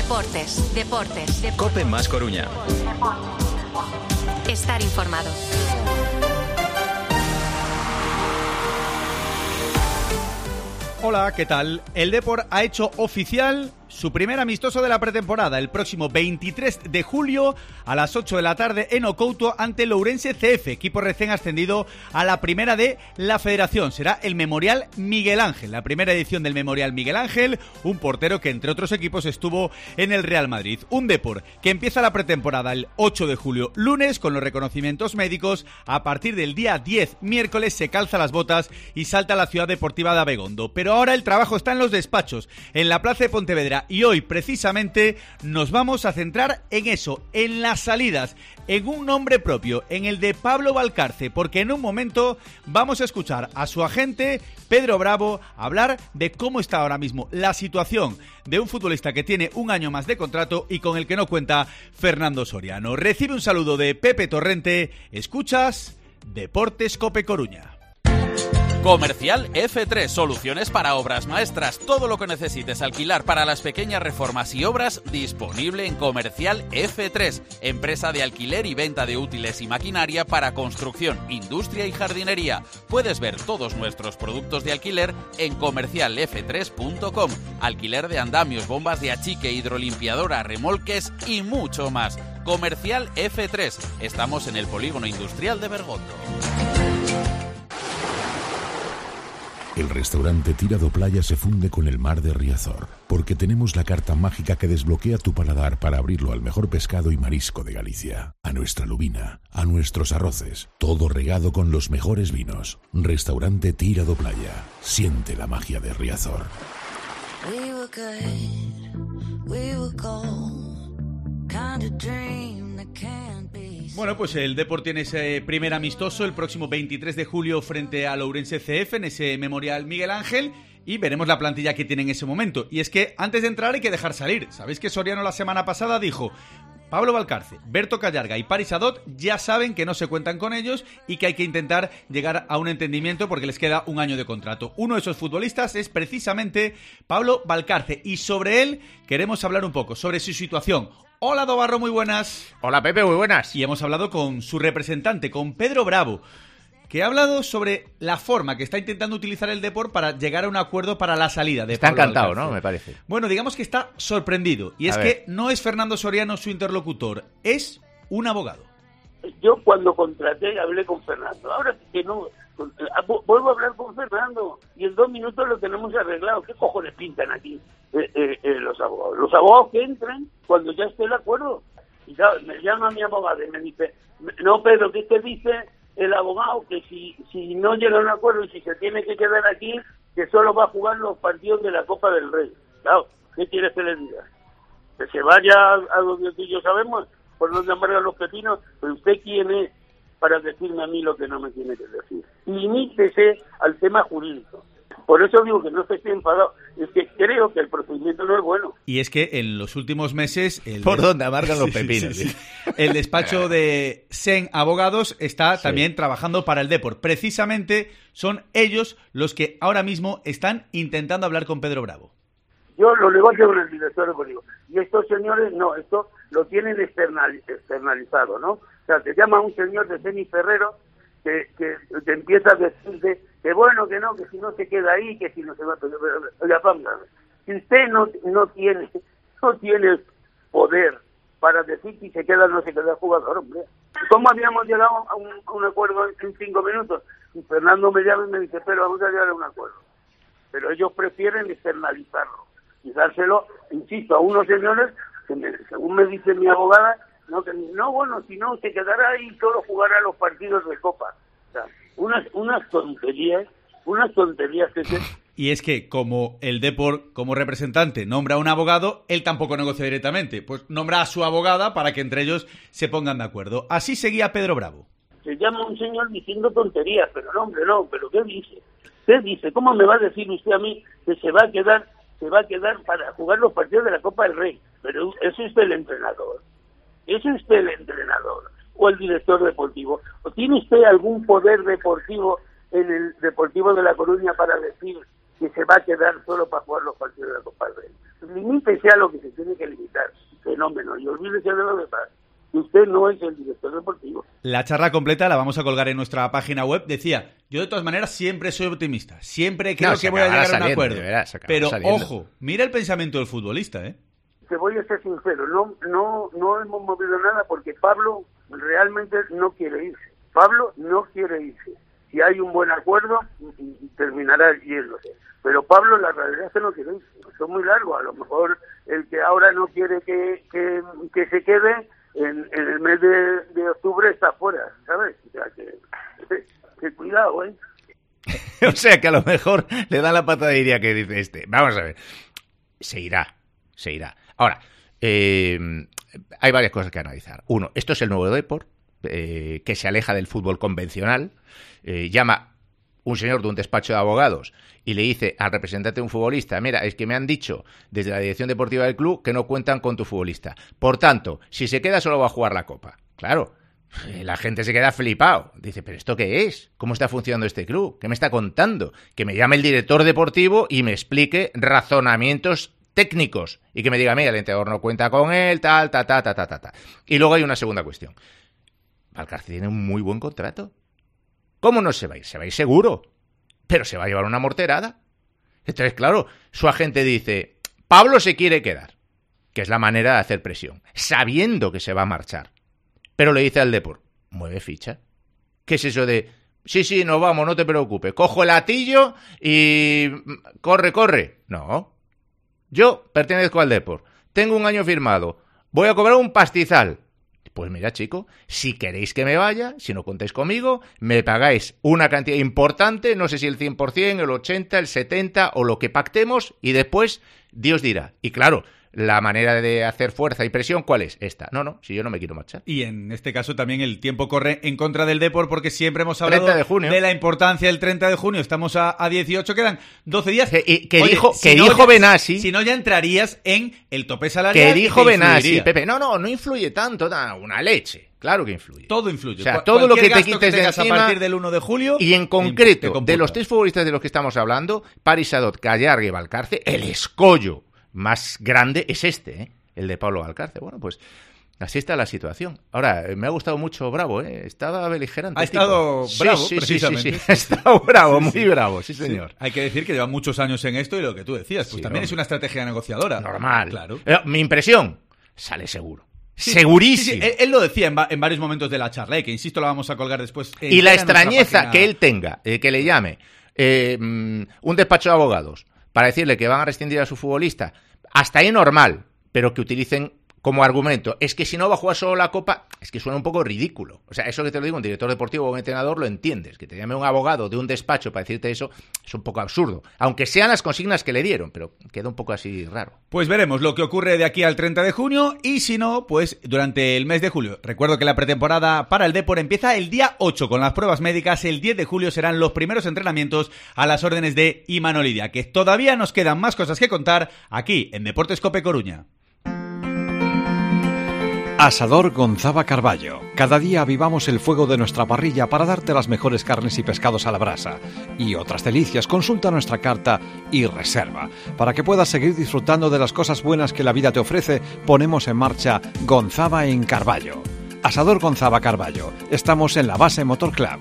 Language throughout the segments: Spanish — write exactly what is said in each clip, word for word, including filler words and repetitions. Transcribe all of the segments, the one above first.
Deportes, deportes, deportes. COPE más Coruña. Estar informado. Hola, ¿qué tal? El Depor ha hecho oficial su primer amistoso de la pretemporada el próximo veintitrés de julio a las ocho de la tarde en Ocouto ante el Ourense C F, equipo recién ascendido a la primera de la Federación. Será el Memorial Miguel Ángel, la primera edición del Memorial Miguel Ángel, un portero que entre otros equipos estuvo en el Real Madrid. Un Depor que empieza la pretemporada el ocho de julio, lunes, con los reconocimientos médicos. A partir del día diez, miércoles, se calza las botas y salta a la ciudad deportiva de Abegondo. Pero ahora el trabajo está en los despachos, en la plaza de Pontevedra. Y hoy, precisamente, nos vamos a centrar en eso, en las salidas, en un nombre propio, en el de Pablo Valcarce, porque en un momento vamos a escuchar a su agente, Pedro Bravo, hablar de cómo está ahora mismo la situación de un futbolista que tiene un año más de contrato y con el que no cuenta Fernando Soriano. Recibe un saludo de Pepe Torrente. Escuchas Deportes COPE Coruña. Comercial F tres, soluciones para obras maestras. Todo lo que necesites alquilar para las pequeñas reformas y obras, disponible en Comercial F tres, empresa de alquiler y venta de útiles y maquinaria para construcción, industria y jardinería. Puedes ver todos nuestros productos de alquiler en comercial f tres punto com. Alquiler de andamios, bombas de achique, hidrolimpiadora, remolques y mucho más. Comercial F tres. Estamos en el Polígono Industrial de Bergondo. El restaurante Tirado Playa se funde con el mar de Riazor, porque tenemos la carta mágica que desbloquea tu paladar para abrirlo al mejor pescado y marisco de Galicia, a nuestra lubina, a nuestros arroces, todo regado con los mejores vinos. Restaurante Tirado Playa, siente la magia de Riazor. We were good, we were gold, kind of dream that can't be. Bueno, pues el Depor tiene ese primer amistoso el próximo veintitrés de julio frente al Ourense C F en ese Memorial Miguel Ángel y veremos la plantilla que tiene en ese momento. Y es que antes de entrar hay que dejar salir. Sabéis que Soriano la semana pasada dijo: Pablo Valcarce, Berto Callarga y Paris Adot ya saben que no se cuentan con ellos y que hay que intentar llegar a un entendimiento porque les queda un año de contrato. Uno de esos futbolistas es precisamente Pablo Valcarce y sobre él queremos hablar un poco, sobre su situación. Hola Dobarro, muy buenas. Hola Pepe, muy buenas. Y hemos hablado con su representante, con Pedro Bravo, que ha hablado sobre la forma que está intentando utilizar el Depor para llegar a un acuerdo para la salida de Está Pablo encantado, Valcarce. ¿no? Me parece. Bueno, digamos que está sorprendido. Y es A que ver. no es Fernando Soriano su interlocutor, es un abogado. Yo cuando contraté hablé con Fernando. Ahora que no, vuelvo a hablar con Fernando y en dos minutos lo tenemos arreglado. ¿Qué cojones pintan aquí eh, eh, eh, los abogados? Los abogados que entran cuando ya esté el acuerdo. Y claro, me llama mi abogado y me dice, no Pedro, ¿qué te dice el abogado? Que si, si no llega a un acuerdo y si se tiene que quedar aquí, que solo va a jugar los partidos de la Copa del Rey. Claro, ¿qué quieres que le diga? Que se vaya a donde tú y yo sabemos, por donde amargan los pepinos. Pero usted quién es para decirme a mí lo que no me tiene que decir. Limítese al tema jurídico. Por eso digo que no estoy enfadado. Es que creo que el procedimiento no es bueno. Y es que en los últimos meses... El ¿Por des... dónde amargan los sí, pepinos? Sí, sí. El despacho de Sen Abogados está sí. también trabajando para el Depor. Precisamente son ellos los que ahora mismo están intentando hablar con Pedro Bravo. Yo lo negocio con el director deportivo. Y estos señores, no, esto lo tienen external, externalizado, ¿no? O sea, te llama un señor de Ceni Ferrero que, que te empieza a decirte que bueno, que no, que si no se queda ahí, que si no se va... Oiga, póngame. Si usted no, no tiene no tiene poder para decir si se queda o no se queda el jugador, hombre. ¿Cómo habíamos llegado a un, a un acuerdo en cinco minutos? Y Fernando me llama y me dice, pero vamos a llegar a un acuerdo. Pero ellos prefieren externalizarlo y dárselo, insisto, a unos señores que, me, según me dice mi abogada, no, que, no bueno, si no, se quedará ahí y solo jugará los partidos de Copa. O sea, unas, unas tonterías, unas tonterías que se... Y es que como el Depor, como representante, nombra a un abogado, él tampoco negocia directamente. Pues nombra a su abogada para que entre ellos se pongan de acuerdo. Así seguía Pedro Bravo. Se llama un señor diciendo tonterías, pero no, hombre, no, pero ¿qué dice? ¿Qué dice? ¿Cómo me va a decir usted a mí que se va a quedar se va a quedar para jugar los partidos de la Copa del Rey? Pero ¿es usted el entrenador? ¿Es usted el entrenador? ¿O el director deportivo? ¿O tiene usted algún poder deportivo en el Deportivo de La Coruña para decir que se va a quedar solo para jugar los partidos de la Copa del Rey? limítese a lo que se tiene que limitar, fenómeno, y olvídese de lo demás. Usted no es el director deportivo. La charla completa la vamos a colgar en nuestra página web. Decía, yo de todas maneras siempre soy optimista, siempre creo No, que voy a llegar a un saliendo, acuerdo. verás, Pero saliendo. ojo, mira el pensamiento del futbolista, ¿eh? Te voy a ser sincero, no, no, no hemos movido nada porque Pablo realmente no quiere irse. Pablo no quiere irse. Si hay un buen acuerdo, terminará yéndose. Pero Pablo, la realidad es que no quiere irse. Eso es muy largo. A lo mejor el que ahora no quiere que, que, que se quede, en, en el mes de, de octubre está fuera, ¿sabes? O sea, que, que, que cuidado, ¿eh? O sea, que a lo mejor le da la patadiría que dice este. Vamos a ver. Se irá, se irá. Ahora, eh, hay varias cosas que analizar. Uno, esto es el nuevo Depor, eh, que se aleja del fútbol convencional. Eh, llama un señor de un despacho de abogados y le dice al representante de un futbolista, mira, es que me han dicho desde la dirección deportiva del club que no cuentan con tu futbolista. Por tanto, si se queda solo va a jugar la Copa. Claro, la gente se queda flipado. Dice, ¿pero esto qué es? ¿Cómo está funcionando este club? ¿Qué me está contando? Que me llame el director deportivo y me explique razonamientos técnicos y que me diga, mira, el entrenador no cuenta con él, tal, ta, ta, ta, ta, ta, ta. Y luego hay una segunda cuestión. Valcarce tiene un muy buen contrato. ¿Cómo no se va a ir? Se va a ir seguro, pero se va a llevar una morterada. Entonces, claro, su agente dice, Pablo se quiere quedar, que es la manera de hacer presión, sabiendo que se va a marchar. Pero le dice al Depor, mueve ficha. ¿Qué es eso de, sí, sí, nos vamos, no te preocupes, cojo el latillo y corre, corre? No. Yo pertenezco al Depor, tengo un año firmado, voy a cobrar un pastizal. Pues mira, chico, si queréis que me vaya, si no contáis conmigo, me pagáis una cantidad importante, no sé si el cien por ciento, el ochenta por ciento, el setenta por ciento o lo que pactemos y después Dios dirá. Y claro, la manera de hacer fuerza y presión, ¿cuál es? Esta. No, no, si yo no me quiero marchar. Y en este caso también el tiempo corre en contra del Depor porque siempre hemos hablado treinta de junio. De la importancia del treinta de junio. Estamos a, a dieciocho, quedan doce días. Que, y, que Oye, dijo, si que no dijo ya, Benassi... Si no, ya entrarías en el tope salarial. Que dijo y te Benassi, influiría. Pepe, no, no, no influye tanto, da una leche. Claro que influye. Todo influye. O sea, Cu- todo lo que te gasto quites de tengas encima, a partir del uno de julio. Y en te concreto, computa. de los tres futbolistas de los que estamos hablando, Paris Adot, Gallargue y Valcarce, el escollo más grande es este, ¿eh? El de Pablo Valcarce. Bueno, pues así está la situación. Ahora, me ha gustado mucho Bravo, ¿eh? Estaba beligerante. Ha estado tipo. bravo, sí, sí, precisamente. Sí, sí, sí. Ha estado bravo, muy bravo, sí, señor. Sí. Hay que decir que lleva muchos años en esto y lo que tú decías, pues Sí, también hombre. es una estrategia negociadora. Normal. Claro. Eh, Mi impresión, sale seguro. Sí, Segurísimo. sí, sí, Él, él lo decía en, va- en varios momentos de la charla, eh, que insisto, la vamos a colgar después. Y la entera en nuestra extrañeza página. que él tenga, eh, que le llame eh, mm, un despacho de abogados para decirle que van a rescindir a su futbolista, hasta ahí normal, pero que utilicen como argumento, es que si no va a jugar solo la Copa, es que suena un poco ridículo. O sea, eso que te lo digo, un director deportivo o un entrenador lo entiendes. Que te llame un abogado de un despacho para decirte eso es un poco absurdo. Aunque sean las consignas que le dieron, pero queda un poco así raro. Pues veremos lo que ocurre de aquí al treinta de junio y si no, pues durante el mes de julio. Recuerdo que la pretemporada para el Depor empieza el día ocho con las pruebas médicas. El diez de julio serán los primeros entrenamientos a las órdenes de Imanol Lidia, que todavía nos quedan más cosas que contar aquí en Deportes Cope Coruña. Asador Gonzaba Carballo. Cada día avivamos el fuego de nuestra parrilla para darte las mejores carnes y pescados a la brasa. Y otras delicias, consulta nuestra carta y reserva. Para que puedas seguir disfrutando de las cosas buenas que la vida te ofrece, ponemos en marcha Gonzaba en Carballo. Asador Gonzaba Carballo. Estamos en la base Motor Club.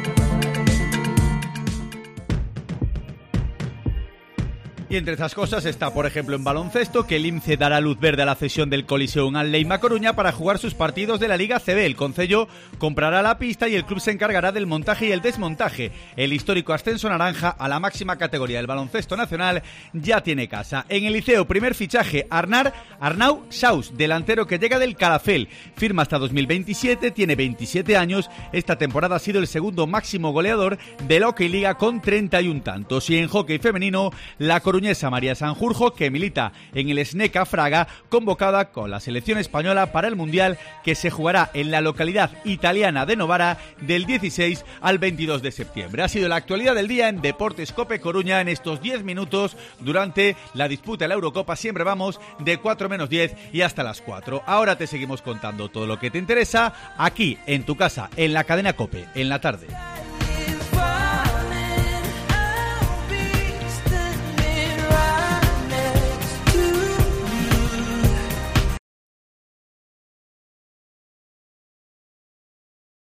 Y entre estas cosas está, por ejemplo, en baloncesto, que el INCE dará luz verde a la cesión del Coliseum al Leima Coruña para jugar sus partidos de la Liga C B. El concello comprará la pista y el club se encargará del montaje y el desmontaje. El histórico ascenso naranja a la máxima categoría del baloncesto nacional ya tiene casa. En el Liceo, primer fichaje, Arnar, Arnau Saus, delantero que llega del Calafell. Firma hasta dos mil veintisiete, tiene veintisiete años. Esta temporada ha sido el segundo máximo goleador de la Hockey Liga con treinta y un tantos. Y en hockey femenino, la Coruña María Sanjurjo, que milita en el Sneca Fraga, convocada con la selección española para el Mundial que se jugará en la localidad italiana de Novara del dieciséis al veintidós de septiembre. Ha sido la actualidad del día en Deportes Cope Coruña en estos diez minutos durante la disputa de la Eurocopa. Siempre vamos de cuatro menos diez y hasta las cuatro. Ahora te seguimos contando todo lo que te interesa aquí en tu casa, en la cadena Cope, en la tarde.